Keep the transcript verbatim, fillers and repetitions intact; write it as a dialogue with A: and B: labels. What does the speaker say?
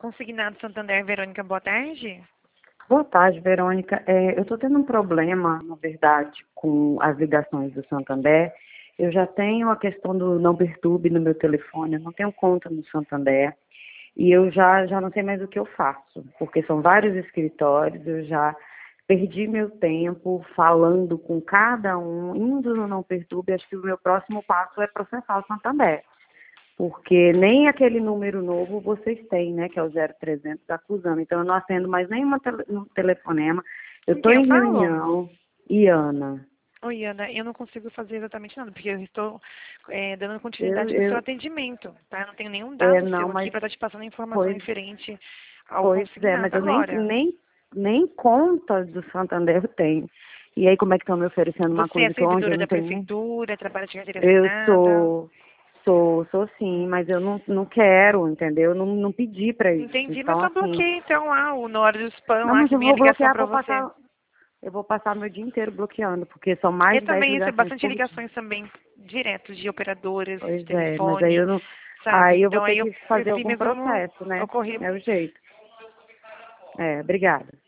A: Consignado Santander, Verônica, boa tarde.
B: Boa tarde, Verônica. É, eu estou tendo um problema, na verdade, com as ligações do Santander. Eu já tenho a questão do não perturbe no meu telefone, eu não tenho conta no Santander. E eu já, já não sei mais o que eu faço, porque são vários escritórios, eu já perdi meu tempo falando com cada um, indo no não perturbe. Acho que o meu próximo passo é processar o Santander. Porque nem aquele número novo vocês têm, né, que é o zero trezentos acusando. Então, eu não atendo mais nenhum tele, telefonema. Eu
A: Com
B: estou
A: quem eu
B: em
A: falo?
B: reunião. E Ana?
A: Oi, Ana, eu não consigo fazer exatamente nada, porque eu estou é, dando
B: Eu,
A: continuidade no seu
B: eu,
A: atendimento, tá? Eu não tenho nenhum
B: é,
A: dado
B: não,
A: seu aqui
B: mas,
A: para estar te passando informação
B: pois,
A: referente ao
B: pois é, mas
A: consignado
B: eu nem,
A: agora.
B: nem, nem conta do Santander eu tenho. E aí, como é que estão me oferecendo uma
A: Você é
B: coisa que onde eu
A: servidora
B: não
A: da
B: tenho nem...
A: prefeitura, trabalha de carteira
B: Eu
A: assinada?
B: sou, sou, sou sim, mas eu não, não quero, entendeu? Eu não, não pedi para isso.
A: Entendi, mas
B: Então,
A: só
B: assim,
A: bloqueei então lá o na hora do spam
B: não,
A: lá
B: mas
A: que
B: eu
A: vem a
B: vou
A: ligação
B: bloquear,
A: para
B: vou
A: você.
B: passar... Eu vou passar meu dia inteiro bloqueando, porque são mais
A: Eu
B: de dez
A: também recebo
B: ligações
A: bastante
B: por dia.
A: ligações também direto de operadoras de
B: Pois é, mas aí
A: telefone,
B: eu não.
A: sabe?
B: Aí eu vou
A: Então
B: ter
A: aí eu
B: que fazer
A: preferi
B: algum
A: mesmo
B: processo, né?
A: ocorrer.
B: É o jeito. É, obrigada.